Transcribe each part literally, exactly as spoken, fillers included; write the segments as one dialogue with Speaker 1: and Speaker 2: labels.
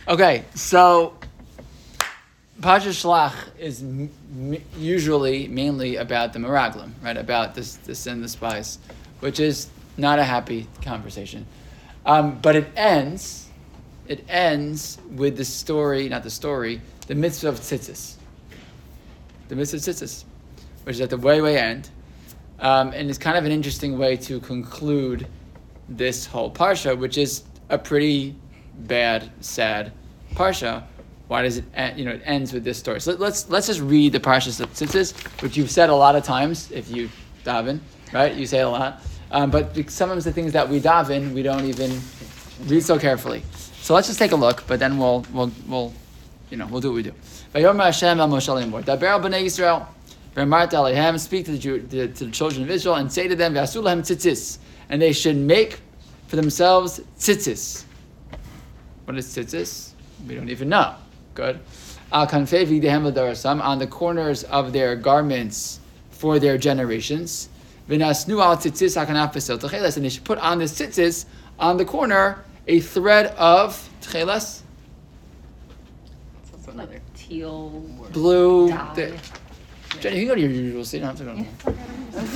Speaker 1: Okay, so Parsha Shlach is m- m- usually mainly about the Meraglim, right? About this, the sin, the spies, which is not a happy conversation. Um, but it ends, it ends with the story, not the story, the mitzvah of tzitzis. The mitzvah of tzitzis, which is at the way, way end. Um, and it's kind of an interesting way to conclude this whole parsha, which is a pretty bad, sad parsha. Why does it end, you know, it ends with this story? So let's let's just read the parsha of tzitzis, which you've said a lot of times if you daven, right? You say it a lot. Um, but sometimes the things that we daven, we don't even read so carefully. So let's just take a look, but then we'll we'll we'll you know we'll do what we do. Vayomer Hashem el Moshe lemor, daber al bnei Yisrael, v'amart alehem, speak to the, Jew, the to the children of Israel, and say to them, v'asu lahem tzitzis, and they should make for themselves tzitzis. What is tzitzis? We don't even know. Good. Al kanfei v'yidehem l'darasam, on the corners of their garments for their generations. V'nasnu al tzitzis hakanaf b'sel techeles, and they should put on the tzitzis on the corner a thread of techeles.
Speaker 2: That's another teal
Speaker 1: blue.
Speaker 2: dye.
Speaker 1: The, Jenny, you can go to your usual seat. You don't have to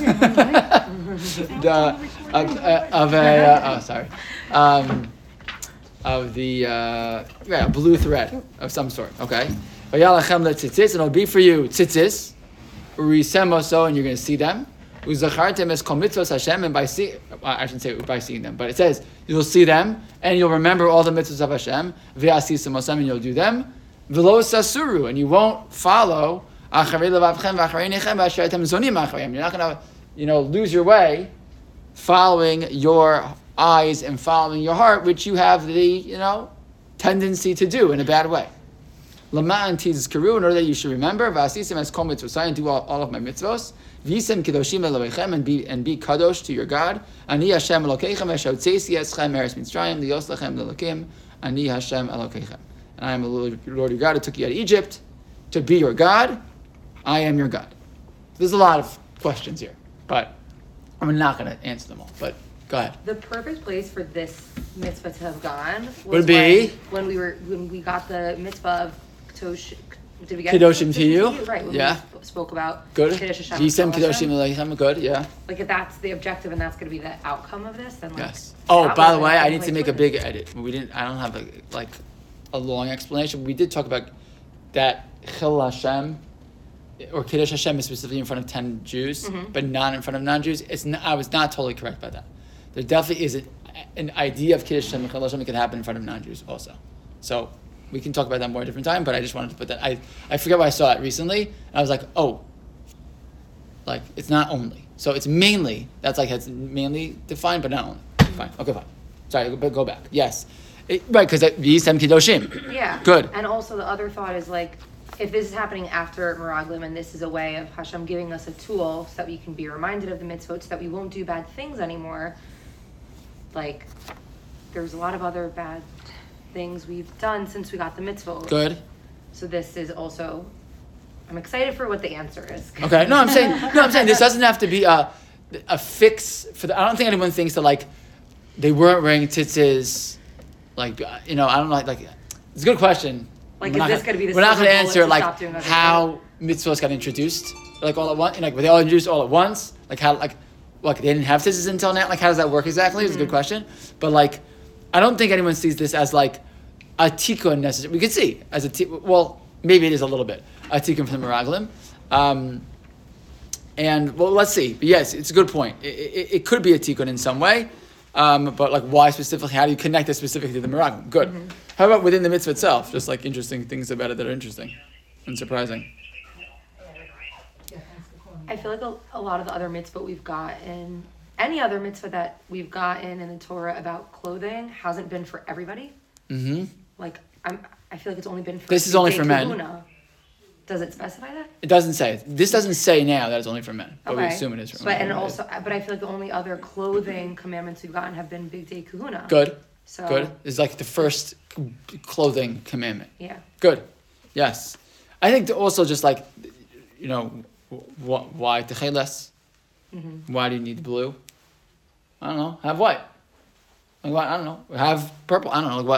Speaker 1: go.
Speaker 2: Yeah.
Speaker 1: the uh, uh, of a uh, oh sorry, um, of the uh, yeah blue thread of some sort. Okay. Vayalachem letzitzis, and it'll be for you tzitzis. Urisemoso, and you're going to see them. Uzachartem es kol mitzvos Hashem, and by see, I shouldn't say by seeing them, but it says you'll see them and you'll remember all the mitzvos of Hashem. V'asisimosem, and you'll do them. V'lo sasuru, and you won't follow. Acharei levavchem v'acharei nechem v'ashertem zonim acharei. You're not going to, you know, lose your way, following your eyes and following your heart, which you have the, you know, tendency to do in a bad way. Lama'an tizkaru, in order that you should remember, v'asisim es kol mitzvosai, and do all, all of my mitzvos. V'yisem kedoshim eloheichem, and be and be kadosh to your God. Ani Hashem elokeichem eshotzesi eschem eretz Mitzrayim liyos lechem lelokim. Ani Hashem elokeichem. And I am the Lord, Lord your God who took you out of Egypt to be your God. I am your God. There's a lot of questions here, but I'm not going to answer them all. But go ahead.
Speaker 2: The perfect place for this mitzvah to have gone was
Speaker 1: Would be
Speaker 2: when, when we were when we got the mitzvah of Tosh. Did we get
Speaker 1: Kedoshim to you?
Speaker 2: Right. When
Speaker 1: Yeah.
Speaker 2: we spoke about
Speaker 1: Good.
Speaker 2: Kiddush Hashem.
Speaker 1: Yisem
Speaker 2: Hashem.
Speaker 1: kedoshim eloheichem. Good. Yeah.
Speaker 2: Like if that's the objective and that's going to be the outcome of this, then like.
Speaker 1: Yes. Oh,
Speaker 2: that
Speaker 1: by
Speaker 2: was
Speaker 1: the way,
Speaker 2: a
Speaker 1: I
Speaker 2: good
Speaker 1: need to
Speaker 2: place
Speaker 1: make
Speaker 2: for
Speaker 1: a
Speaker 2: this.
Speaker 1: big edit. We didn't. I don't have a, like a long explanation. We did talk about that Chil Hashem or Kiddush Hashem is specifically in front of ten Jews,
Speaker 2: Mm-hmm.
Speaker 1: but not in front of non-Jews. It's not, I was not totally correct by that. There definitely is a, an idea of Kiddush Hashem and Chil Hashem that can happen in front of non-Jews also. So we can talk about that more at a different time. But I just wanted to put that. I I forget why I saw it recently, and I was like, oh, like it's not only. So it's mainly, that's like, it's mainly defined, but not only. Fine. Okay, fine. Sorry, go, go back. Yes. It, right, because Yisem Kiddoshim.
Speaker 2: Yeah.
Speaker 1: Good.
Speaker 2: And also the other thought is like, if this is happening after Meraglim and this is a way of Hashem giving us a tool so that we can be reminded of the mitzvot, so that we won't do bad things anymore, like, there's a lot of other bad things we've done since we got the mitzvot.
Speaker 1: Good.
Speaker 2: So this is also, I'm excited for what the answer is.
Speaker 1: Okay. No, I'm saying, no, I'm saying this doesn't have to be a, a fix for the, I don't think anyone thinks that like, they weren't wearing tzitzis, like, you know, I don't know, like, like it's a good question.
Speaker 2: Like,
Speaker 1: We're
Speaker 2: is
Speaker 1: not
Speaker 2: this
Speaker 1: gonna-
Speaker 2: going to be the
Speaker 1: We're not
Speaker 2: silver
Speaker 1: going to
Speaker 2: bullet
Speaker 1: answer
Speaker 2: to
Speaker 1: like
Speaker 2: stop doing other
Speaker 1: how mitzvahs got introduced, like all at once, like were they all introduced all at once? Like how, like, like they didn't have tzitzis until now? Like how does that work exactly? It's a good question. But like, I don't think anyone sees this as like a tikkun necessary. We could see as a tikkun, well, maybe it is a little bit, a tikkun from the Meraglim. Um, and well, let's see. But yes, it's a good point. It, it, it could be a tikkun in some way. Um, but like why specifically? How do you connect it specifically to the Meraglim? Good.
Speaker 2: Mm-hmm.
Speaker 1: How about within the mitzvah itself? Just like interesting things about it that are interesting and surprising.
Speaker 2: I feel like a, a lot of the other mitzvah we've gotten, any other mitzvah that we've gotten in the Torah about clothing hasn't been for everybody.
Speaker 1: Mm-hmm.
Speaker 2: Like, I'm, I feel like it's only been for
Speaker 1: This is only
Speaker 2: B'nai
Speaker 1: for men.
Speaker 2: Kahuna. Does it specify that?
Speaker 1: It doesn't say. This doesn't say now that it's only for men, but we
Speaker 2: Okay.
Speaker 1: assume it is for
Speaker 2: But
Speaker 1: men.
Speaker 2: and also, but I feel like the only other clothing commandments we've gotten have been Big Day Kahuna.
Speaker 1: Good.
Speaker 2: So
Speaker 1: Good. It's like the first clothing commandment.
Speaker 2: Yeah.
Speaker 1: Good. Yes. I think to also just like, you know, wh- why techeles?
Speaker 2: Mm-hmm.
Speaker 1: Why do you need blue? I don't know. Have white. Like what? I don't know. Have purple. I don't know. Like what?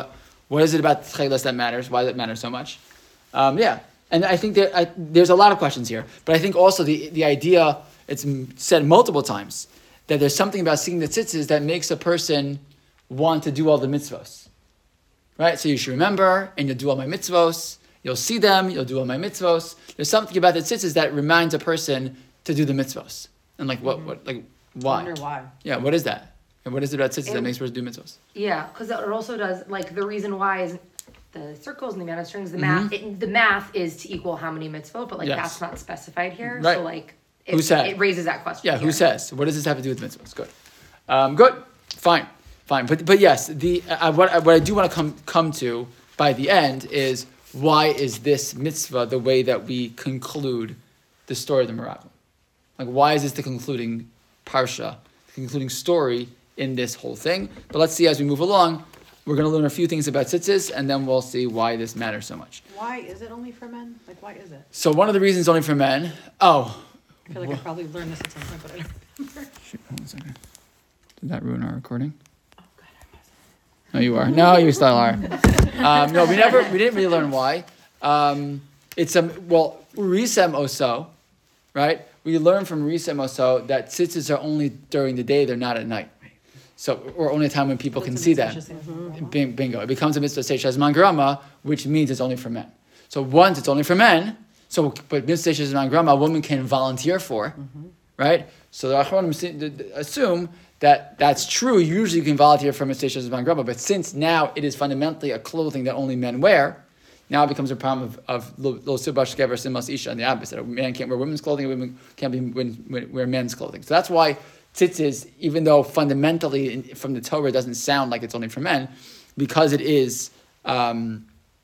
Speaker 1: What is it about Tchelas that matters? Why does it matter so much? Um, yeah, and I think that I, there's a lot of questions here, but I think also the the idea, it's said multiple times, that there's something about seeing the tzitzis that makes a person want to do all the mitzvos. Right? So you should remember, and you'll do all my mitzvos, you'll see them, you'll do all my mitzvos. There's something about the tzitzis that reminds a person to do the mitzvos. And like, what, what like, why?
Speaker 3: I wonder why.
Speaker 1: Yeah, what is that? And what is it about tzitzis
Speaker 2: And-
Speaker 1: that makes a person do mitzvos?
Speaker 2: Yeah, because it also does, like, the reason why is the circles and the amount of strings, the math, it, the math is to equal how many mitzvot, but, like,
Speaker 1: Yes.
Speaker 2: that's not specified here.
Speaker 1: Right.
Speaker 2: So, like, it,
Speaker 1: Who said?
Speaker 2: it raises that question.
Speaker 1: Yeah, who
Speaker 2: here.
Speaker 1: says? What does this have to do with mitzvahs? Good. Um, good. Fine. Fine. But but yes, the uh, what, I- what I do want to come come to by the end is why is this mitzvah the way that we conclude the story of the Meraglim? Like, why is this the concluding parsha, the concluding story in this whole thing? But let's see as we move along. We're going to learn a few things about tzitzis, and then we'll see why this matters so much.
Speaker 3: Why is it only for men? Like, why is it?
Speaker 1: So one of the reasons only for men. Oh.
Speaker 3: I feel like I probably learned this at some point, but I don't remember.
Speaker 1: Shoot, hold on a second. Did that ruin our recording?
Speaker 3: Oh, God, I must.
Speaker 1: No, you are. No, you still are. Um, no, we never. We didn't really learn why. Um, it's a well, risem oso, right? We learn from risem oso that tzitzis are only during the day; they're not at night. So, or only a time when people can see them. Bing- Bingo! It becomes a mitzvah seishas mangrama, which means it's only for men. So once it's only for men. So, but mitzvah seishas mangrama, a woman can volunteer for, right? So the Achronim assume that that's true. Usually you can volunteer for mitzvah seishas mangrama, but since now it is fundamentally a clothing that only men wear, now it becomes a problem of of lo subash gever simas isha and the opposite. A man can't wear women's clothing, a woman can't be wear men's clothing. So that's why tzitzis, even though fundamentally in, from the Torah it doesn't sound like it's only for men, because it is um,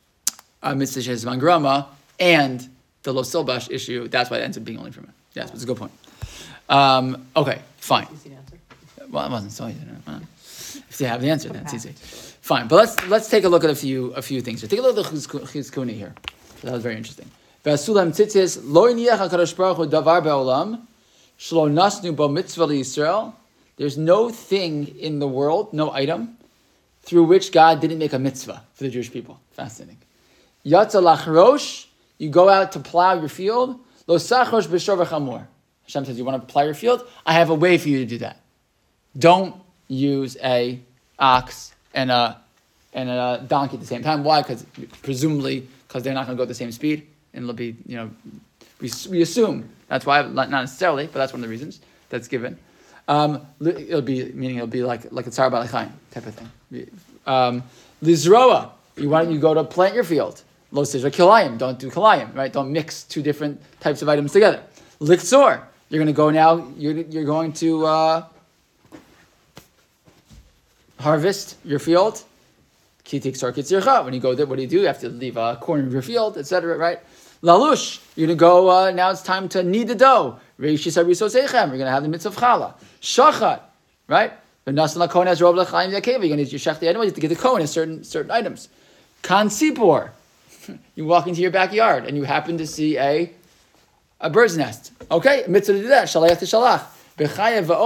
Speaker 1: a mitzvah seishas mangrama and the lo silbash issue, that's why it ends up being only for men. Yes, it's a good point. Um, okay, fine.
Speaker 3: Easy to answer.
Speaker 1: Well, it wasn't so easy. No. If you have the answer, then it's easy. Fine, but let's let's take a look at a few a few things here. Take a look at the Chizkuni here. That was very interesting. V'asulam tzitzis lo yiniach HaKadosh Baruch Hu davar be'olam shelo nasnu bo mitzvah liYisrael. There's no thing in the world, no item, through which God didn't make a mitzvah for the Jewish people. Fascinating. Yatza lachrosh, you go out to plow your field. Lo sachrosh b'shor v'chamor. Hashem says, you want to plow your field? I have a way for you to do that. Don't use a ox and a and a donkey at the same time. Why? Because presumably, because they're not going to go at the same speed, and it'll be, you know, we, we assume that's why, not necessarily, but that's one of the reasons that's given. Um, it'll be meaning it'll be like like a tzar balachayim type of thing. Um, Lizroa, you want you go to plant your field. Lo sijra kilayim, don't do kilayim, right? Don't mix two different types of items together. Liktzor, you're going to go now. You're you're going to. Uh, harvest your field. When you go there, what do you do? You have to leave a corner of your field, et cetera. Right? Lalush, you're gonna go. Uh, now it's time to knead the dough. You're gonna have the mitzvah of challah. Shachat, right? You're gonna use your shech the animal. You have to get the kohen certain certain items. Kan sipor, you walk into your backyard and you happen to see a a bird's nest. Okay, mitzvah to do that. Shalayach to shalach. You're going to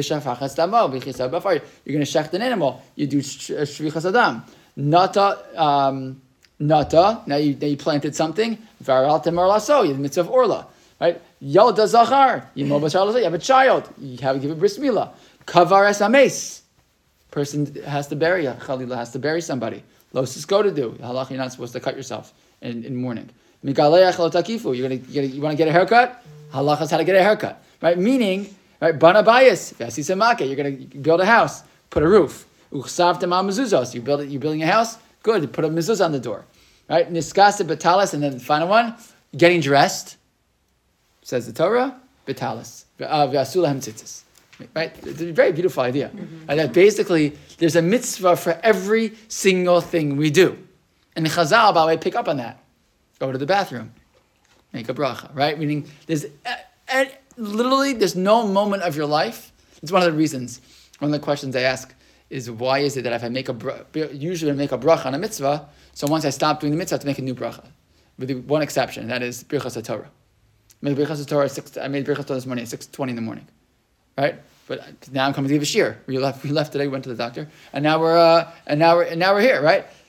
Speaker 1: shecht an animal. You do shvichas adam. Nata, um, nata. Now you, now you planted something. Varal temar laso. You have the mitzvah of orla, right? Yalda zachar. You have a child. You have to give a bris milah. Kavar es ames. Person has to bury. Chalila has to bury somebody. Los is go to do. Halach, you're not supposed to cut yourself in, in mourning. Migaleach lo takifu. You're gonna, you're gonna you want to get a haircut. Halach is how to get a haircut, right? Meaning. Right, bana bayis. You're going to build a house, put a roof. Uchsav tema mezuzos. You build it. You're building a house. Good. You put a mezuzah on the door. Right, niskasa betalis, and then the final one, getting dressed. Says the Torah, betalis. V'asulahem tzitzis. Right, it's a very beautiful idea. Mm-hmm. Right, that basically there's a mitzvah for every single thing we do, and the Chazal, by the way, pick up on that. Go to the bathroom, make a bracha. Right, meaning there's. Uh, Literally, there's no moment of your life. It's one of the reasons. One of the questions I ask is, why is it that if I make a bracha, usually I make a bracha on a mitzvah, so once I stop doing the mitzvah, I have to make a new bracha. With the one exception, and that is Birchas HaTorah. I made Birchas HaTorah six. I made Birchas HaTorah this morning at six twenty in the morning, right? But now I'm coming to give a shiur. We left. We left today. Went to the doctor, and now we're uh, and now we're and now we're here, right?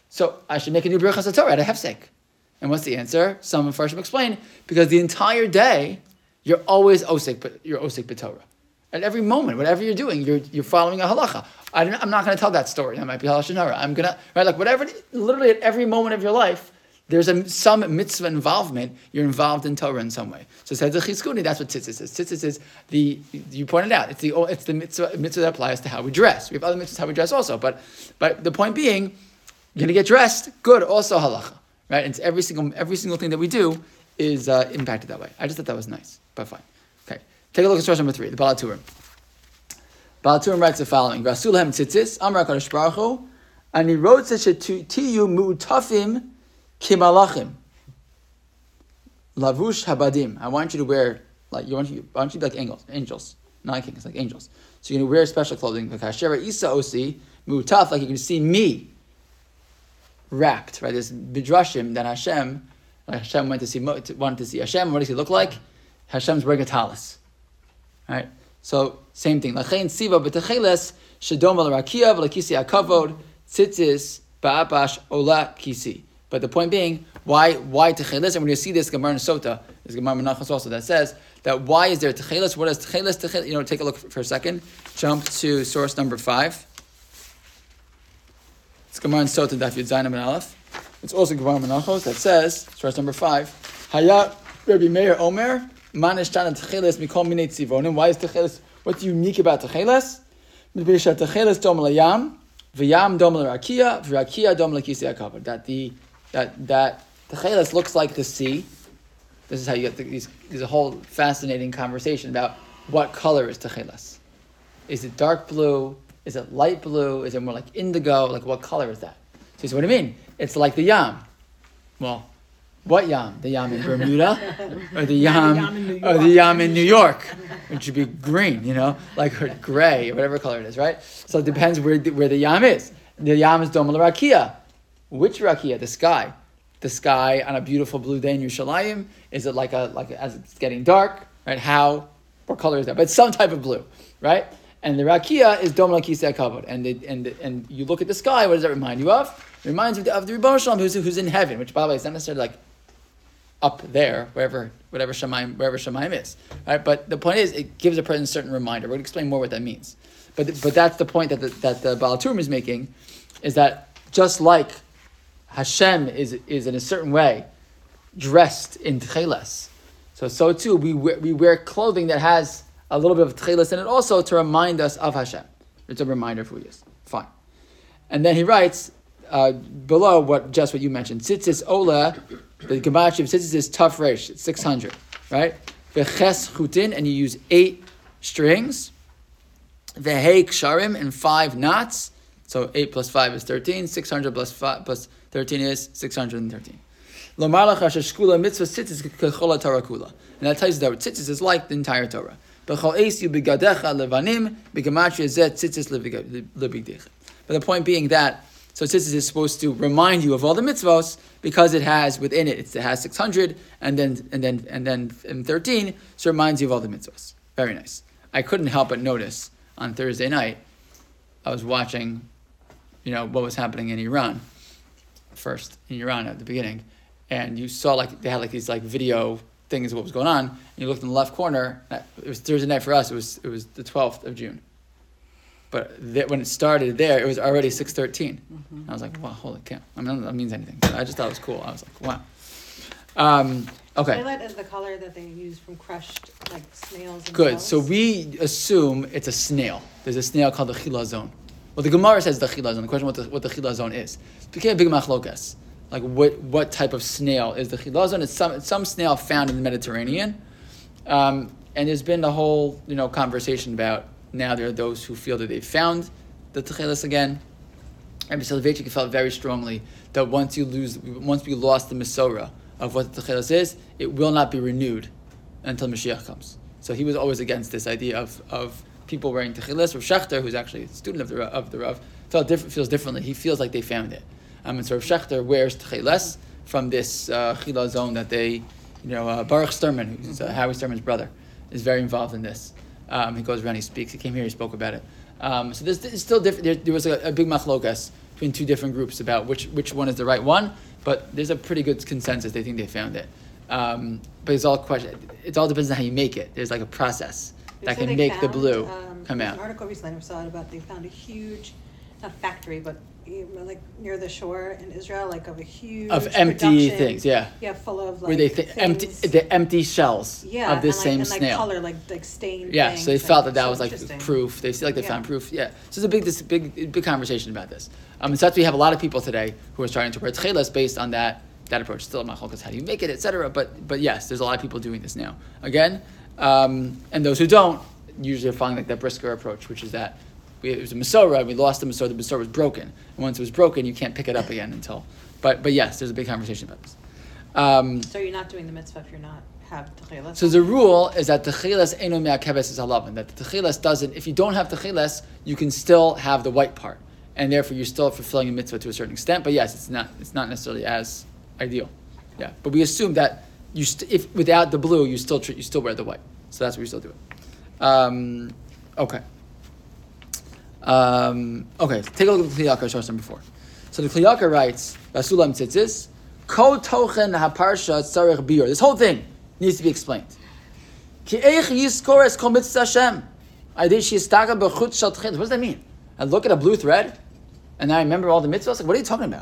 Speaker 1: So I should make a new Birchas HaTorah at a hefsek. And what's the answer? Some Mepharshim explain, because the entire day, you're always osik, but you're osik b'Torah. At every moment, whatever you're doing, you're you're following a halacha. I don't, I'm not going to tell that story. That might be halachas hara. I'm gonna right like whatever. Literally at every moment of your life, there's a some mitzvah involvement. You're involved in Torah in some way. So says the Chizkuni. That's what tzitzis is. Tzitzis is the you pointed out. It's the it's the mitzvah mitzvah that applies to how we dress. We have other mitzvahs how we dress also, but but the point being, you're going to get dressed good. Also halacha. Right, and it's every single every single thing that we do is uh, impacted that way. I just thought that was nice, but fine. Okay, take a look at source number three, the Baal HaTurim. Baal HaTurim writes the following: "V'asulahem tzitzis, Amar Kadosh Baruch Hu, ani rotze shetiyu mu'utafim kimalachim, lavush habadim." I want you to wear like you want you I want you to be like angels, angels, not kings, like angels. So you're going to wear special clothing. V'kashera isa osi mu'utaf, like you're going to see me wrapped, right? There's midrashim that Hashem, like Hashem went to see, wanted to see Hashem. What does he look like? Hashem's wearing a talis, right? So same thing. Lachein siva b'techeles shedom al-rakia v'lakisi akavod tzitzis ba'apash ola kisi. But the point being, why why techeles? And when you see this Gemara in Sota, there's Gemara Menachos also that says that why is there techeles? What is techeles? Techeles? You know, take a look for a second. Jump to source number five. It's Gemara in Sota Daf Yud Zayin Amud Aleph. It's also Gemara Menachos that says, source number five, Hayat Rabbi Meir Omer, Manish Tana Techeles Mikol Minei Tzivonim. Why is Techeles? What's unique about Techeles? Techeles Dom Layam, V'Yam Dom L'Rakia, V'Rakia Dom L'Kisi HaKavod. That the that that Techeles looks like the sea. This is how you get the, these. There's a whole fascinating conversation about what color is Techeles. Is it dark blue? Is it light blue? Is it more like indigo? Like what color is that? So you say, what do you mean? It's like the yam. Well, what yam? The yam in Bermuda? Or the yam, or the yam in New York? Which should be green, you know? Like or gray, or whatever color it is, right? So it depends where the, where the yam is. The yam is Dom Rakia. Which Rakia? The sky. The sky on a beautiful blue day in Yerushalayim. Is it like a like as it's getting dark? Right? How? What color is that? But it's some type of blue, right? And the Rakia is Dom L'Kisei HaKavod. And the, and the, and you look at the sky, what does that remind you of? It reminds you of the, of the Rebbeinu Shalom who's, who's in heaven, which by the way is not necessarily like up there, wherever whatever Shemaim, wherever Shemaim is. Right? But the point is, it gives a person a certain reminder. We're going to explain more what that means. But but that's the point that the, that the Baal HaTurim is making, is that just like Hashem is is in a certain way dressed in Tcheles, so so too we wear, we wear clothing that has a little bit of tcheles in it also to remind us of Hashem. It's a reminder of who He is. Fine. And then he writes uh, below what just what you mentioned. Tzitzis ola, the gematria of tzitzis is tough resh, it's six hundred, right? V'ches chutin, and you use eight strings. V'hei ksharim, and five knots. So eight plus five is thirteen. Six hundred plus five plus thirteen is six hundred and thirteen. Lomar lach sheshkula mitzvah tzitzis kechol Torah kula, and that tells you that tzitzis is like the entire Torah. But the point being that, so tzitzis is supposed to remind you of all the mitzvos because it has within it, it has six hundred and then and then and then and thirteen, so it reminds you of all the mitzvos. Very nice. I couldn't help but notice on Thursday night, I was watching, you know, what was happening in Iran, first in Iran at the beginning, and you saw like they had like these like video things of what was going on, and you looked in the left corner. It was Thursday night for us. It was it was the twelfth of June. But th- when it started there, it was already six thirteen. Mm-hmm. I was like, wow, holy cow! I mean, that means anything. I just thought it was cool. I was like, wow. Um, okay.
Speaker 3: Violet is the color that they use from crushed like snails. And
Speaker 1: Good.
Speaker 3: shells.
Speaker 1: So we assume it's a snail. There's a snail called the chilazon. Well, the Gemara says the chilazon. The question what the what the chilazon is. It became a big machlokas. Like what, what type of snail is the chilazon? It's some it's some snail found in the Mediterranean, um, and there's been a whole you know conversation about. Now there are those who feel that they found the techeles again. Rabbi Soloveitchik felt very strongly that once you lose, once we lost the Mesorah of what the techeles is, it will not be renewed until Mashiach comes. So he was always against this idea of, of people wearing techeles. Rav Shechter, who's actually a student of the of the Rav, felt different, feels differently. He feels like they found it. Um, and so Rav Shechter wears techeles from this uh, chilazon that they, you know, uh, Baruch Sturman, who's uh, Howie Sturman's brother, is very involved in this. Um, he goes around, he speaks. He came here, he spoke about it. Um, so there's, there's still different. There, there was a, a big machlokas between two different groups about which which one is the right one. But there's a pretty good consensus. They think they found it. Um, but it's all question. It all depends on how you make it. There's like a process
Speaker 3: They
Speaker 1: that
Speaker 3: said
Speaker 1: can
Speaker 3: they
Speaker 1: make the
Speaker 3: found,
Speaker 1: blue
Speaker 3: um,
Speaker 1: come
Speaker 3: there's
Speaker 1: out.
Speaker 3: An article recently I saw about they found a huge, not factory, but you know, like near the shore in Israel, like of a huge
Speaker 1: Of empty
Speaker 3: production,
Speaker 1: things, yeah.
Speaker 3: yeah, full of like
Speaker 1: Where they th- empty
Speaker 3: things.
Speaker 1: the empty shells
Speaker 3: yeah,
Speaker 1: of this
Speaker 3: and,
Speaker 1: same
Speaker 3: like, and,
Speaker 1: snail.
Speaker 3: like color, like like stained.
Speaker 1: Yeah,
Speaker 3: things
Speaker 1: so they
Speaker 3: and
Speaker 1: felt that that
Speaker 3: so
Speaker 1: was like
Speaker 3: interesting.
Speaker 1: proof. They feel like they
Speaker 3: Yeah.
Speaker 1: found proof. Yeah, so it's a big, this big, big conversation about this. Um, and so that's why we have a lot of people today who are starting to wear tchelas based on that that approach. Still, machlokas, how do you make it, et cetera. But but yes, there's a lot of people doing this now. Again, um, and those who don't usually are following like that brisker approach, which is that we, it was a Masorah, we lost the Masorah, the Masorah was broken, and once it was broken, you can't pick it up again until. But but yes, there's a big conversation about this. Um,
Speaker 3: So you're not doing the mitzvah if you're not have techelas.
Speaker 1: So the rule is that techelas eno me'akeves is halavan. That the techelas doesn't. If you don't have techelas, you can still have the white part, and therefore you're still fulfilling a mitzvah to a certain extent. But yes, it's not. It's not necessarily as ideal. Yeah. But we assume that you st- if without the blue, you still tr- you still wear the white. So that's what we still do it. Um, okay. Um, okay. Take a look at the Kli Yakar, source number four. So the Kli Yakar writes, "Basulam tzitzis, ko tochen haparsha tzarich biur." This whole thing needs to be explained. Ki eich yiskores kol mitzvah Hashem. Adei sheyistaka b'chutz shel tcheles. What does that mean? I look at a blue thread, and I remember all the mitzvahs. Like, what are you talking about?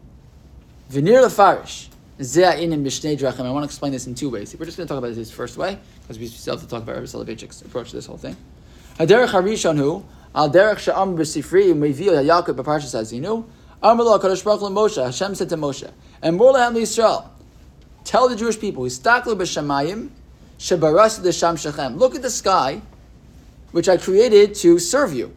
Speaker 1: V'nir lefarish. Zeh in Mishnei Drachim. I want to explain this in two ways. We're just going to talk about this first way, because we still have to talk about Rabbi Soloveitchik's approach to this whole thing. Haderech harishon hu al derech she'am b'sifri mevi'o Yaakov b'parshas Hazinu. Amar lo HaKadosh Baruch Hu Moshe. Hashem said to Moshe, and more lahem Yisrael, tell the Jewish people, Histaklu b'shamayim shebarasi l'sham shechem. Look at the sky, which I created to serve you.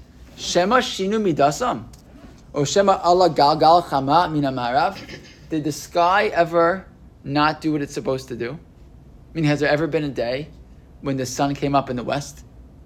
Speaker 1: Shema shinu midasam, or Shema Allah galgal chama min ha'marav. Did the sky ever not do what it's supposed to do? I mean, has there ever been a day when the sun came up in the west?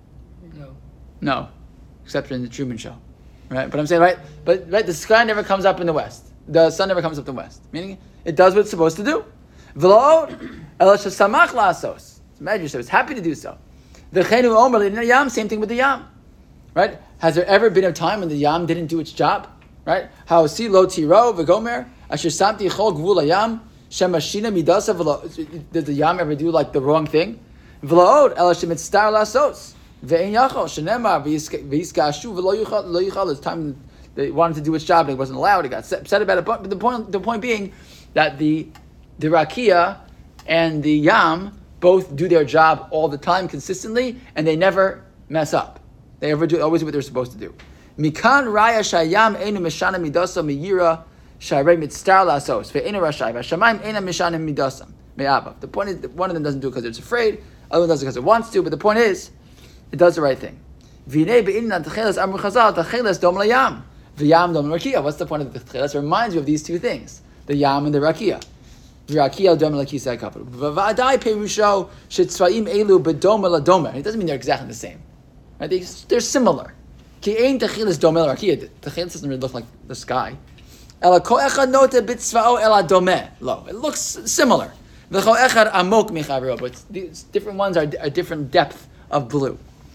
Speaker 4: No.
Speaker 1: No, except in the Truman Show, right? But I'm saying, right? But right, the sky never comes up in the west. The sun never comes up in the west. Meaning, it does what it's supposed to do. V'lo el shesamach la'asos. It's magic. It's happy to do so. V'chenu omer l'yam. Same thing with the yam, right? Has there ever been a time when the yam didn't do its job? Right? How si lo tiro v'gomer asher samti chol gvul hayam shemashina midasa v'lo. Did the yam ever do like the wrong thing? V'lood el shemitztar lasos ve'en yachol shenemar v'yiskashu v'lo yuchal lo yuchal. It's time they wanted to do its job and it wasn't allowed. It got upset about it. But the point, the point being that the the rakia and the yam both do their job all the time consistently, and they never mess up. They ever do always do what they're supposed to do. Mikan raya shayam einu mishana midasa miyira sharei mitztar lasos ve'enu rashai v'shamayim eina mishana midasa me'abav. The point is, one of them doesn't do it because it's afraid, other one does it because it wants to. But the point is, it does the right thing. V'nei be'inan techeles amru chazal techeles dom layam v'yam dom rakia. What's the point of the techeles? It reminds you of these two things: the yam and the rakia. V'rakia dom lakisa kapur. V'vadai perusho shetzvaim elu bedom ladoma. It doesn't mean they're exactly the same. Right? They, they're similar. Ki ein techilas dom el rakia. Techilas doesn't really look like the sky. Ela ko echad nota bitzvao ela domeh. Lo, it looks similar. V'cho echad amok michavro. But these different ones are a different depth of blue.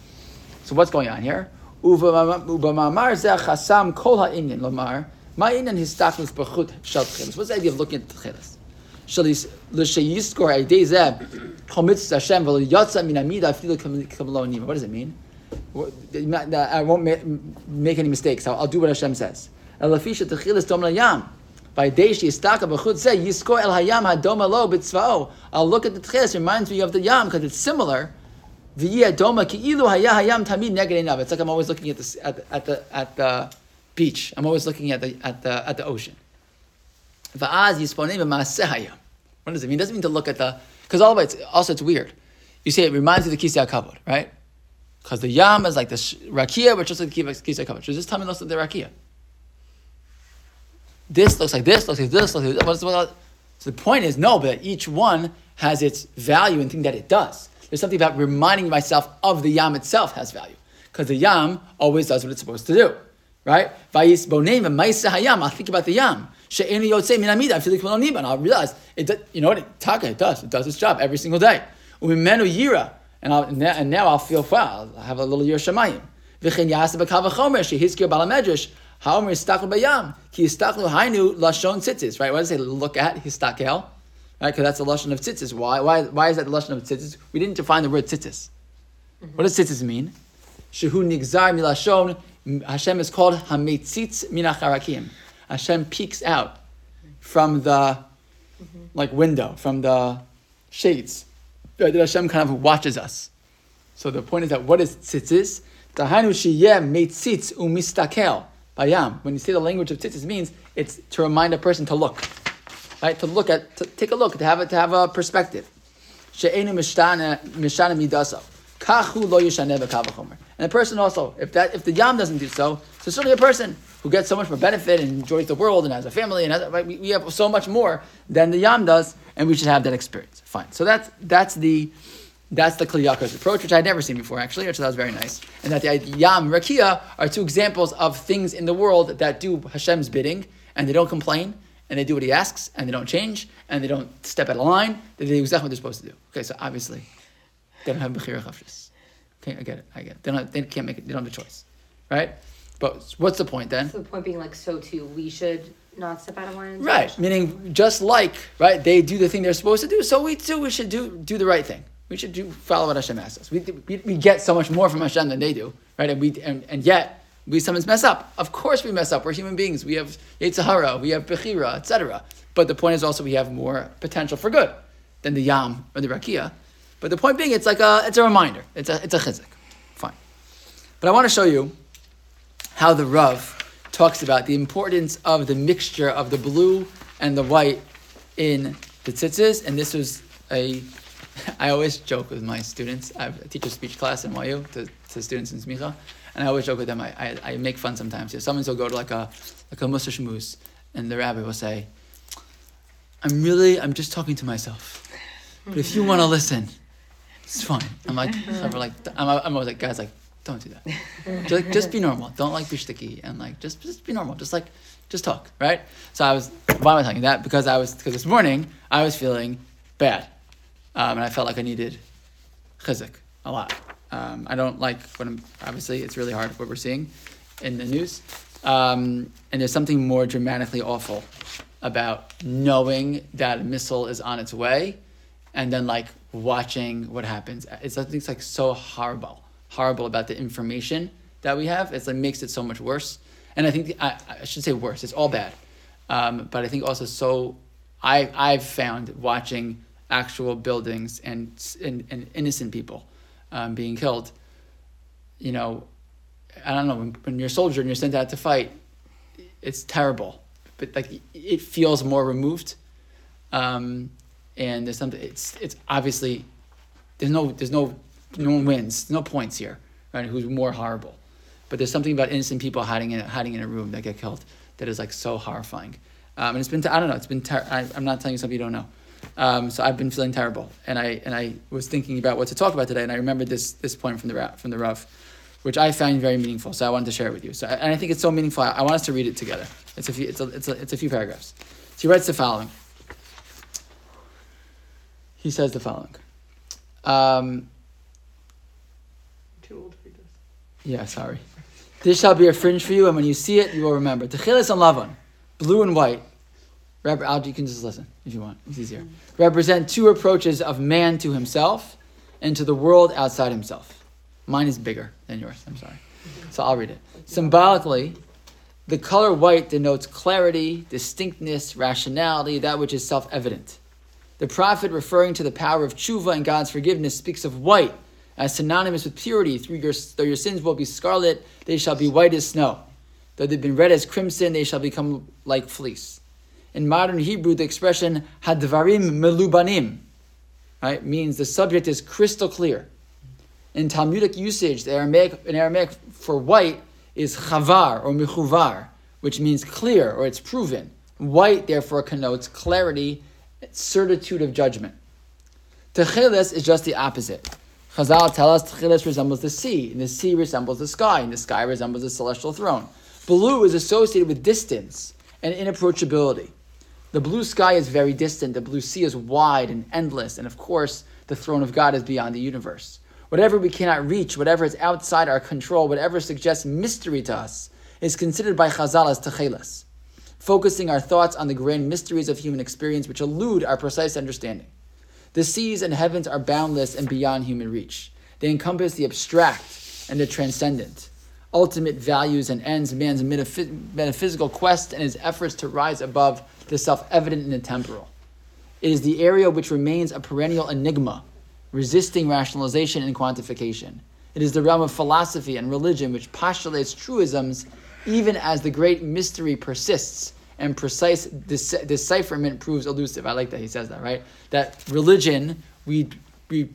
Speaker 1: So what's going on here? Ubamamar zeh chasam kol ha'inyan lomar. Ma inyan histaknus b'chut shel techilas. What's the idea of looking at techilas? What does it mean? I won't make any mistakes. I'll, I'll do what Hashem says. By day she istaka b'chut zeh yiskor el hayam hadoma lo b'tzvao. I'll look at the tchilas. Reminds me of the yam because it's similar. V'yeh doma ki ilu haya hayam tamid neged einav. It's like I'm always looking at the at, at the at the beach. I'm always looking at the at the at the ocean. Va'az yisponim b'maaseh hayam. What does it mean? It doesn't mean to look at the because all the way it's also it's weird. You say it reminds you of the kisei hakavod, right? Because the yam is like the rakia, but just like the kisei hakavod. So this time it looks like the rakia. This looks like this, looks like this, looks like this. What's, what, so the point is, no, but each one has its value and thing that it does. There's something about reminding myself of the yam itself has value. Because the yam always does what it's supposed to do. Right? Vayis boneim and ma'iseh hayam. I'll think about the yam. She'enu yotzei min hamida. I feel like and I'll realize, it does, you know what? It, taka, it does. It does its job every single day. Umimenu yira. And, I'll, and, now, and now I'll feel, wow, I'll have a little yir shamayim. V'chen yasa b'kal v'chomer. Shehizkir bala medrash. Ha'omer yistaklu bayam, ki yistaklu hainu lashon tzitzis, right? Why does it say look at, histakel? Right, because that's the lashon of tzitzis. Why? Why? Why is that the lashon of tzitzis? We didn't define the word tzitzis. Mm-hmm. What does tzitzis mean? Shehu nigzar milashon. Hashem is called hametzitz min hacharakim. Hashem peeks out from the mm-hmm. like window, from the shades. Right, that Hashem kind of watches us. So the point is that what is tzitzis? Tahanu sheyeh metzitz umistakel bayam. When you say the language of tzitzis, means it's to remind a person to look. Right, to look at, to take a look, to have a, to have a perspective. She'enu mishtana mishtana midaso, kachu lo yishaneh b'kal v'chomer. And the person also, if that, if the yam doesn't do so, so certainly a person who gets so much more benefit and enjoys the world and has a family and has, right, we, we have so much more than the yam does, and we should have that experience. Fine. So that's that's the that's the Kli Yaakov's approach, which I'd never seen before actually, which I thought was very nice. And that the yam, rakia are two examples of things in the world that do Hashem's bidding and they don't complain. And they do what he asks, and they don't change, and they don't step out of line. They do exactly what they're supposed to do. Okay, so obviously, they don't have bechira chafshis. Okay, I get it. I get it. They don't. They can't make it. They don't have a choice, right? But what's the point then?
Speaker 2: So the point being, like, so too, we should not step out of line. And
Speaker 1: right. Meaning, just like right, they do the thing they're supposed to do. So we too, we should do do the right thing. We should do follow what Hashem asks us. We we, we get so much more from Hashem than they do, right? And we and, and yet. We sometimes mess up. Of course we mess up. We're human beings. We have Yetzer Hara, we have Bechira, et cetera. But the point is also we have more potential for good than the Yam or the Rakia. But the point being, it's like a, it's a reminder. It's a, it's a chizuk. Fine. But I want to show you how the Rav talks about the importance of the mixture of the blue and the white in the tzitzis. And this was a, I always joke with my students. I teach a speech class in Y U to, to students in Smicha. And I always joke with them. I, I, I make fun sometimes. If someone will go to like a like a Mussar Shmuz, and the rabbi will say, "I'm really, I'm just talking to myself. But if you want to listen, it's fine." I'm like, I'm like, I'm, I'm always like, guys, like, don't do that. Just, like, just be normal. Don't like be shticky, and like, just just be normal. Just like, just talk, right? So I was, why am I telling you that? Because I was, because this morning I was feeling bad, um, and I felt like I needed chizuk a lot. Um, I don't like what I'm, obviously it's really hard what we're seeing in the news. Um, and there's something more dramatically awful about knowing that a missile is on its way and then like watching what happens. It's, I think it's like so horrible, horrible about the information that we have. It's like makes it so much worse. And I think, I, I should say worse, it's all bad. Um, but I think also so, I, I've found watching actual buildings and, and, and innocent people Um, being killed, you know, I don't know, when, when you're a soldier and you're sent out to fight, it's terrible, but like it feels more removed, um, and there's something. It's it's obviously there's no there's no no one wins, there's no points here, right? Who's more horrible? But there's something about innocent people hiding in hiding in a room that get killed that is like so horrifying, um, and it's been I don't know, it's been ter- I, I'm not telling you something you don't know. Um, so I've been feeling terrible, and I and I was thinking about what to talk about today, and I remembered this this point from the from the Rav, which I found very meaningful. So I wanted to share it with you. So and I think it's so meaningful. I, I want us to read it together. It's a few. It's a it's a it's a few paragraphs. So he writes the following. He says the following. Um,
Speaker 3: Too old for this.
Speaker 1: Yeah, sorry. This shall be a fringe for you, and when you see it, you will remember. Techilas and Lavan, blue and white. Rep- you can just listen if you want. It's easier. Represent two approaches of man to himself and to the world outside himself. Mine is bigger than yours. I'm sorry. So I'll read it. Symbolically, the color white denotes clarity, distinctness, rationality, that which is self-evident. The prophet, referring to the power of tshuva and God's forgiveness, speaks of white as synonymous with purity. Through your, though your sins will be scarlet, they shall be white as snow. Though they've been red as crimson, they shall become like fleece. In modern Hebrew, the expression hadvarim melubanim, right, means the subject is crystal clear. In Talmudic usage, the Aramaic, in Aramaic for white is chavar or mechuvar, which means clear or it's proven. White, therefore, connotes clarity, certitude of judgment. Techilas is just the opposite. Chazal tell us Techilas resembles the sea, and the sea resembles the sky, and the sky resembles the celestial throne. Blue is associated with distance and inapproachability. The blue sky is very distant. The blue sea is wide and endless. And of course, the throne of God is beyond the universe. Whatever we cannot reach, whatever is outside our control, whatever suggests mystery to us, is considered by Chazal as techeles, focusing our thoughts on the grand mysteries of human experience which elude our precise understanding. The seas and heavens are boundless and beyond human reach. They encompass the abstract and the transcendent, ultimate values and ends of man's metaph- metaphysical quest and his efforts to rise above the self-evident and the temporal. It is the area which remains a perennial enigma, resisting rationalization and quantification. It is the realm of philosophy and religion which postulates truisms even as the great mystery persists and precise dece- decipherment proves elusive. I like that he says that, right? That religion, we we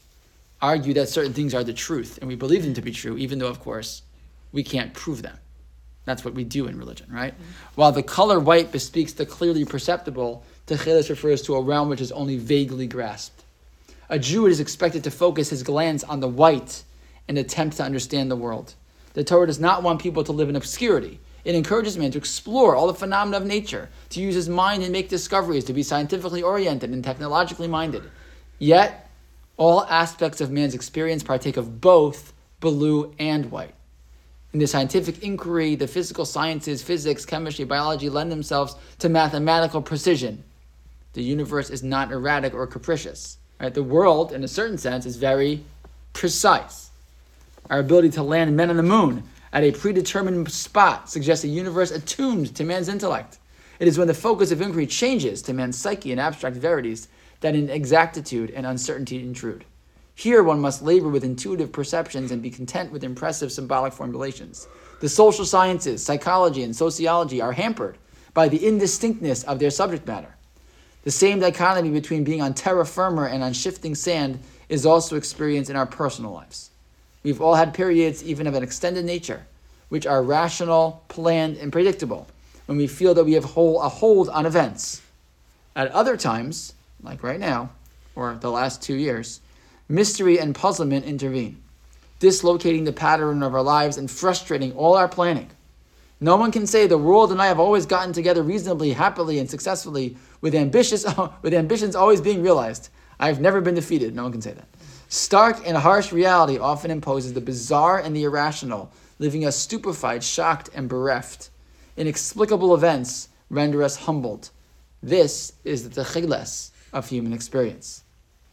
Speaker 1: argue that certain things are the truth, and we believe them to be true, even though, of course, we can't prove them. That's what we do in religion, right? Mm-hmm. While the color white bespeaks the clearly perceptible, techeles refers to a realm which is only vaguely grasped. A Jew is expected to focus his glance on the white and attempt to understand the world. The Torah does not want people to live in obscurity. It encourages man to explore all the phenomena of nature, to use his mind and make discoveries, to be scientifically oriented and technologically minded. Yet, all aspects of man's experience partake of both blue and white. In the scientific inquiry, the physical sciences, physics, chemistry, biology lend themselves to mathematical precision. The universe is not erratic or capricious. Right? The world, in a certain sense, is very precise. Our ability to land men on the moon at a predetermined spot suggests a universe attuned to man's intellect. It is when the focus of inquiry changes to man's psyche and abstract verities that inexactitude and uncertainty intrude. Here one must labor with intuitive perceptions and be content with impressive symbolic formulations. The social sciences, psychology, and sociology are hampered by the indistinctness of their subject matter. The same dichotomy between being on terra firma and on shifting sand is also experienced in our personal lives. We've all had periods, even of an extended nature, which are rational, planned, and predictable, when we feel that we have hold, a hold on events. At other times, like right now, or the last two years, mystery and puzzlement intervene, dislocating the pattern of our lives and frustrating all our planning. No one can say the world and I have always gotten together reasonably, happily, and successfully, with ambitious, with ambitions always being realized. I have never been defeated. No one can say that. Stark and harsh reality often imposes the bizarre and the irrational, leaving us stupefied, shocked, and bereft. Inexplicable events render us humbled. This is the techeles of human experience.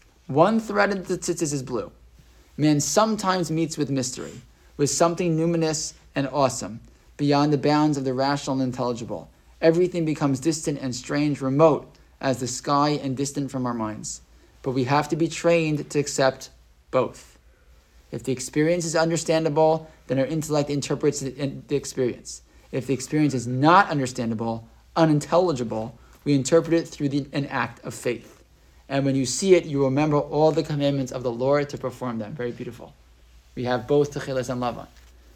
Speaker 1: One thread in the tzitzis is blue. Man sometimes meets with mystery, with something numinous and awesome, beyond the bounds of the rational and intelligible. Everything becomes distant and strange, remote as the sky and distant from our minds. But we have to be trained to accept both. If the experience is understandable, then our intellect interprets the experience. If the experience is not understandable, unintelligible, we interpret it through the, an act of faith. And when you see it, you remember all the commandments of the Lord to perform them. Very beautiful. We have both techeles and lavan.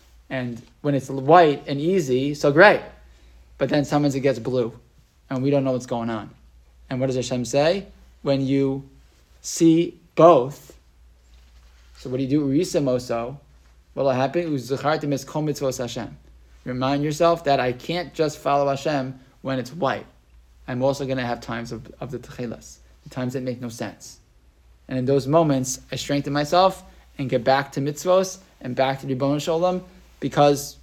Speaker 1: And when it's white and easy, so great. But then sometimes it gets blue, and we don't know what's going on. And what does Hashem say? When you see both, so what do you do? Urisamoso. What will happen? Uzachartim es kol mitzvos Hashem. Remind yourself that I can't just follow Hashem when it's white. I'm also going to have times of, of the techeles, the times that make no sense. And in those moments, I strengthen myself and get back to mitzvos and back to Ribono Shel Olam because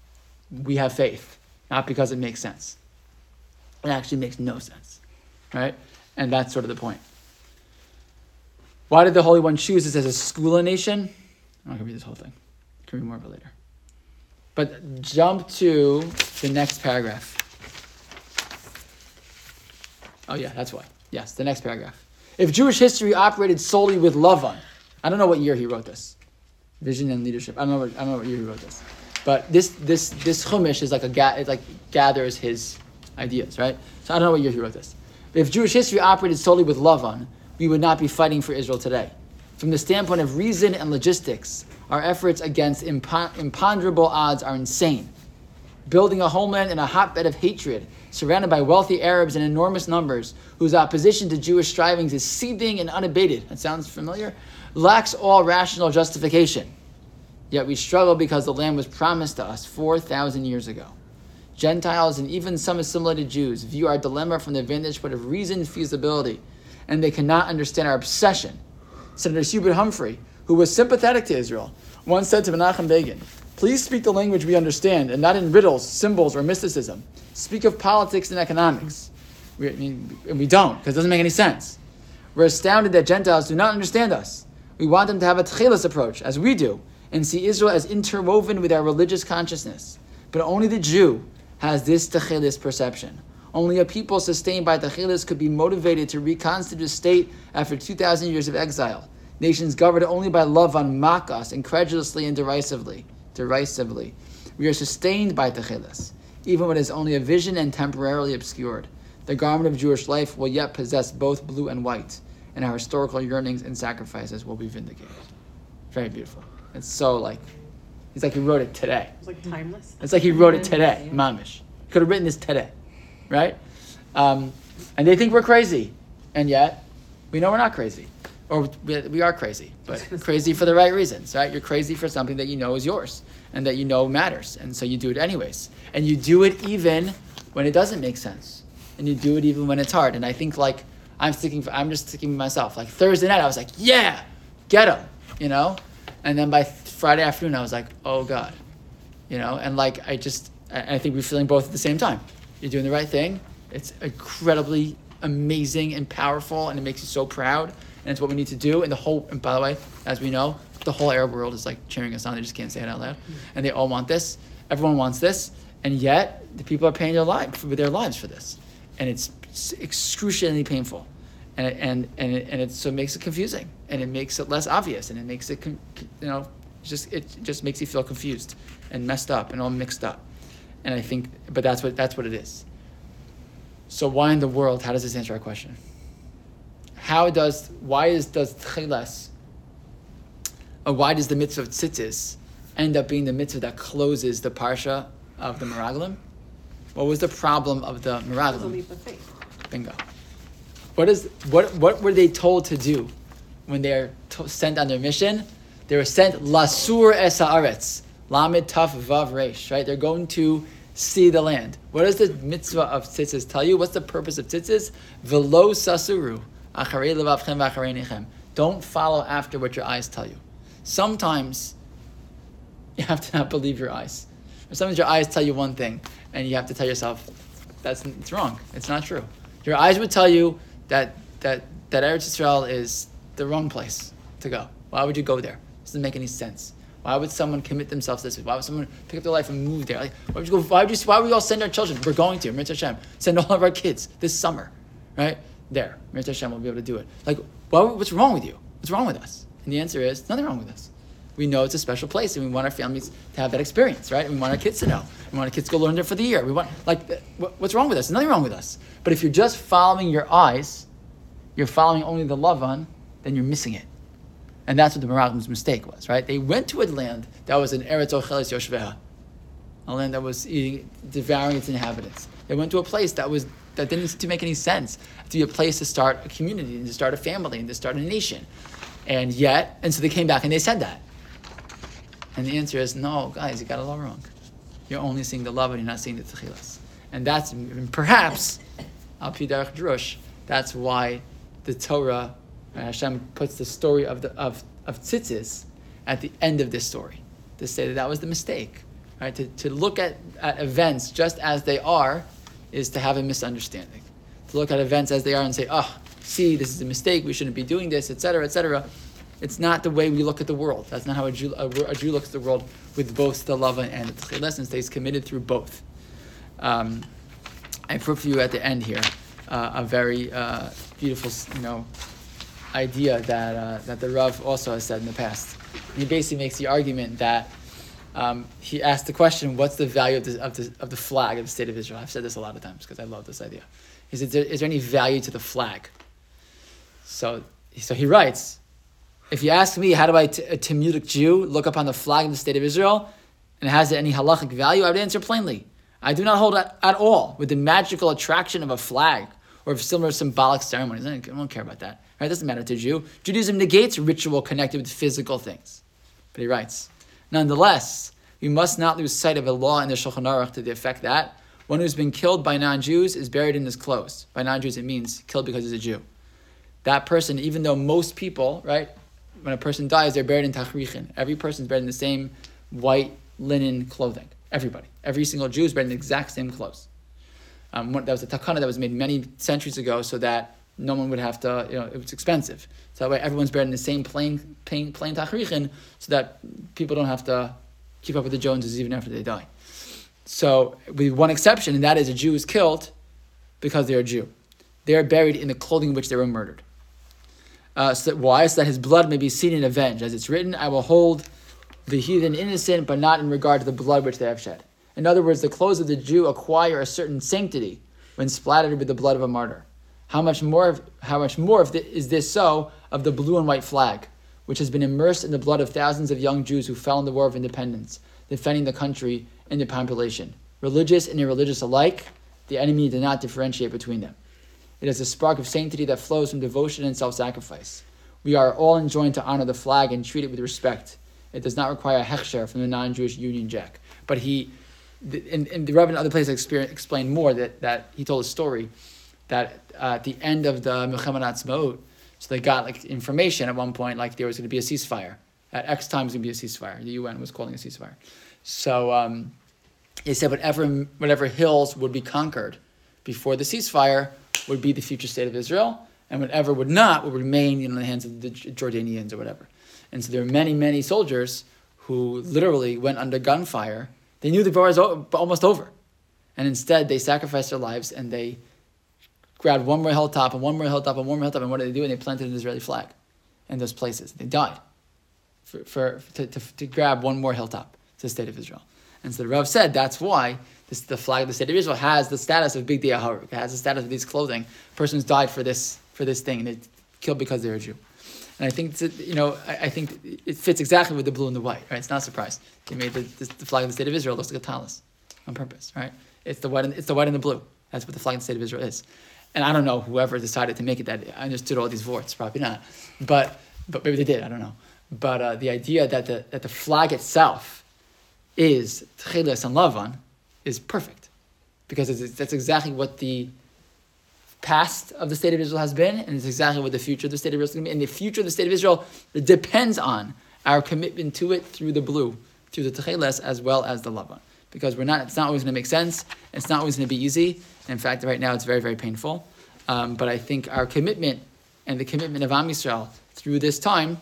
Speaker 1: we have faith, not because it makes sense. It actually makes no sense, right? And that's sort of the point. Why did the Holy One choose us as a Skula nation? I'm not going to read this whole thing. I can read more of it later. But jump to the next paragraph. Oh yeah, that's why. Yes, the next paragraph. If Jewish history operated solely with Lavan, I don't know what year he wrote this. Vision and leadership. I don't know what I don't know what year he wrote this. But this this this chumash is like a ga- it like gathers his ideas, right? So I don't know what year he wrote this. But if Jewish history operated solely with Lavan, we would not be fighting for Israel today. From the standpoint of reason and logistics, our efforts against impo- imponderable odds are insane. Building a homeland in a hotbed of hatred, surrounded by wealthy Arabs in enormous numbers, whose opposition to Jewish strivings is seething and unabated, that sounds familiar, lacks all rational justification. Yet we struggle because the land was promised to us four thousand years ago. Gentiles and even some assimilated Jews view our dilemma from the vantage point of reasoned feasibility, and they cannot understand our obsession. Senator Hubert Humphrey, who was sympathetic to Israel, once said to Menachem Begin, Please speak the language we understand, and not in riddles, symbols, or mysticism. Speak of politics and economics. We, I mean, and we don't, because it doesn't make any sense. We're astounded that Gentiles do not understand us. We want them to have a tchelis approach, as we do, and see Israel as interwoven with our religious consciousness. But only the Jew has this tchelis perception. Only a people sustained by tchelis could be motivated to reconstitute a state after two thousand years of exile. Nations governed only by love on mock us incredulously and derisively. derisively. We are sustained by tchelis, even when it is only a vision and temporarily obscured. The garment of Jewish life will yet possess both blue and white, and our historical yearnings and sacrifices will be vindicated. Very beautiful. It's so like, it's like he wrote it today.
Speaker 3: It's like timeless.
Speaker 1: It's like he wrote it today, mamish. He could have written this today, right? Um, and they think we're crazy, and yet we know we're not crazy. Or we, we are crazy, but crazy for the right reasons, right? You're crazy for something that you know is yours and that you know matters, and so you do it anyways. And you do it even when it doesn't make sense, and you do it even when it's hard. And I think like I'm sticking, for, I'm just sticking with myself. Like Thursday night, I was like, yeah, get him, you know. And then by Friday afternoon, I was like, oh God, you know. And like I just, I, I think we're feeling both at the same time. You're doing the right thing. It's incredibly amazing and powerful, and it makes you so proud. And it's what we need to do. And the whole, and by the way, as we know, the whole Arab world is like cheering us on. They just can't say it out loud. And they all want this. Everyone wants this. And yet, the people are paying their lives with their lives for this. And it's excruciatingly painful. And and and it, and it so it makes it confusing. And it makes it less obvious. And it makes it, you know, just it just makes you feel confused and messed up and all mixed up. And I think, but that's what that's what it is. So why in the world, how does this answer our question? How does, why is, does tcheles, or why does the mitzvah of tzitzis end up being the mitzvah that closes the parsha of the Meraglim? What was the problem of the
Speaker 3: It was a
Speaker 1: Meraglim?
Speaker 3: leap of faith.
Speaker 1: Bingo. What is what what were they told to do when they're to, sent on their mission? They were sent lasur es haaretz, lamed taf vav reish. Right? They're going to see the land. What does the mitzvah of tzitzis tell you? What's the purpose of tzitzis? Velo sasuru. Don't follow after what your eyes tell you. Sometimes you have to not believe your eyes. Or sometimes your eyes tell you one thing, and you have to tell yourself, that's it's wrong. It's not true. Your eyes would tell you that that that Eretz Yisrael is the wrong place to go. Why would you go there? It doesn't make any sense. Why would someone commit themselves to this? Why would someone pick up their life and move there? Like, why would you go? Why would you? Why would we all send our children? We're going to Mirz Hashem. Send all of our kids this summer, right? There, Mirz Hashem will be able to do it. Like, well, what's wrong with you? What's wrong with us? And the answer is, nothing wrong with us. We know it's a special place, and we want our families to have that experience, right? And we want our kids to know. We want our kids to go learn there for the year. We want, like, what's wrong with us? Nothing wrong with us. But if you're just following your eyes, you're following only the lavan, then you're missing it. And that's what the Meraglim's mistake was, right? They went to a land that was an Eretz Ocheles Yoshveha, a land that was eating, devouring its inhabitants. They went to a place that was that didn't seem to make any sense, to be a place to start a community and to start a family and to start a nation. And yet, and so they came back and they said that. And the answer is, no, guys, you got it all wrong. You're only seeing the love and you're not seeing the techilas. And that's, and perhaps, al pi derech drush, that's why the Torah, Hashem puts the story of the of, of tzitzis at the end of this story, to say that that was the mistake. Right? To, to look at, at events just as they are is to have a misunderstanding. To look at events as they are and say, oh, see, this is a mistake, we shouldn't be doing this, et cetera, et cetera. It's not the way we look at the world. That's not how a Jew, a, a Jew looks at the world, with both the lava and the tchilas, and stays committed through both. Um, I put for you at the end here uh, a very uh, beautiful, you know, idea that uh, that the Rav also has said in the past. And he basically makes the argument that um, he asked the question, "What's the value of the, of the of the flag of the state of Israel?" I've said this a lot of times because I love this idea. He said, "Is there any value to the flag?" So, so he writes, if you ask me, how do I, t- a Talmudic Jew, look upon the flag of the state of Israel, and has it any halachic value? I would answer plainly, I do not hold at, at all with the magical attraction of a flag or of similar symbolic ceremonies. I don't, I don't care about that. Right? It doesn't matter to a Jew. Judaism negates ritual connected with physical things. But he writes, nonetheless, we must not lose sight of a law in the Shulchan Aruch to the effect that one who's been killed by non-Jews is buried in his clothes. By non-Jews, it means killed because he's a Jew. That person, even though most people, right, when a person dies, they're buried in tachrichin. Every person's buried in the same white linen clothing. Everybody, every single Jew is buried in the exact same clothes. Um, that was a takana that was made many centuries ago, so that no one would have to, you know, it was expensive. So that way, everyone's buried in the same plain, plain, plain tachrichin, so that people don't have to keep up with the Joneses even after they die. So, with one exception, and that is a Jew is killed because they're a Jew. They are buried in the clothing in which they were murdered. Uh, so that, why? So that his blood may be seen and avenged. As it's written, I will hold the heathen innocent, but not in regard to the blood which they have shed. In other words, the clothes of the Jew acquire a certain sanctity when splattered with the blood of a martyr. How much more, how much more of the, is this so of the blue and white flag, which has been immersed in the blood of thousands of young Jews who fell in the War of Independence, defending the country and the population. Religious and irreligious alike, the enemy did not differentiate between them. It is a spark of sanctity that flows from devotion and self-sacrifice. We are all enjoined to honor the flag and treat it with respect. It does not require a hechsher from the non-Jewish Union Jack. But he, and, and the Rebbe in other places explained more that, that he told a story that uh, at the end of the Milchemet Atzmaut, so they got like information at one point, like there was going to be a ceasefire. At X times going to be a ceasefire. The U N was calling a ceasefire. So um, he said whatever whatever hills would be conquered before the ceasefire would be the future state of Israel, and whatever would not would remain in the hands of the Jordanians or whatever. And so there were many, many soldiers who literally went under gunfire. They knew the war was almost over. And instead, they sacrificed their lives and they grabbed one more hilltop and one more hilltop and one more hilltop. And what did they do? And they planted an Israeli flag in those places. They died for, for to, to, to grab one more hilltop to the state of Israel. And so the Rav said that's why this, the flag of the state of Israel has the status of Big Dia Haruk. It has the status of these clothing. Persons died for this for this thing and it killed because they're a Jew. And I think it's, you know, I, I think it fits exactly with the blue and the white, right? It's not a surprise. They made the, the, the flag of the state of Israel looks like a talus on purpose, right? It's the white and it's the white and the blue. That's what the flag of the state of Israel is. And I don't know whoever decided to make it that. I understood all these vorts, probably not, but but maybe they did. I don't know. But uh, the idea that the that the flag itself is Tcheles and Lavan is perfect, because it's, that's exactly what the past of the state of Israel has been, and it's exactly what the future of the state of Israel is going to be. And the future of the state of Israel depends on our commitment to it through the blue, through the Tcheles as well as the Lavan. Because we're not, it's not always going to make sense. It's not always going to be easy. In fact, right now it's very, very painful. Um, but I think our commitment and the commitment of Am Yisrael through this time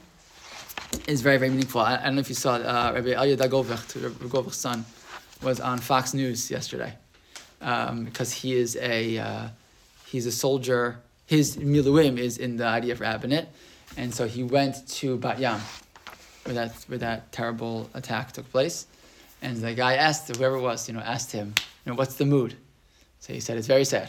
Speaker 1: is very, very meaningful. I, I don't know if you saw uh, Rabbi Elia Dagovich, Rabbi Govich's son, was on Fox News yesterday, um, because he is a uh, he's a soldier. His miluim is in the I D F rabbinate, and so he went to Bat Yam, where that where that terrible attack took place. And the guy asked, whoever it was, you know, asked him, you know, what's the mood? So he said, it's very sad.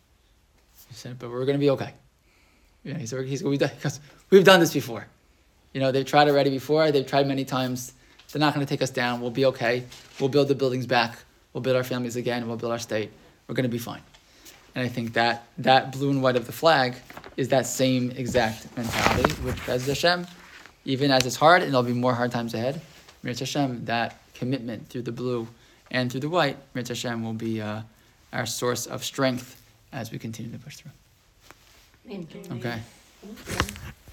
Speaker 1: He said, but we're going to be okay. You know, he said, he's, we've, done, because we've done this before. You know, they've tried already before. They've tried many times. They're not going to take us down. We'll be okay. We'll build the buildings back. We'll build our families again. We'll build our state. We're going to be fine. And I think that that blue and white of the flag is that same exact mentality, which Bez Hashem, even as it's hard, and there'll be more hard times ahead, Mirz Hashem, that commitment through the blue and through the white, Mirz Hashem, will be uh, our source of strength as we continue to push through.
Speaker 2: Thank you.
Speaker 1: Okay.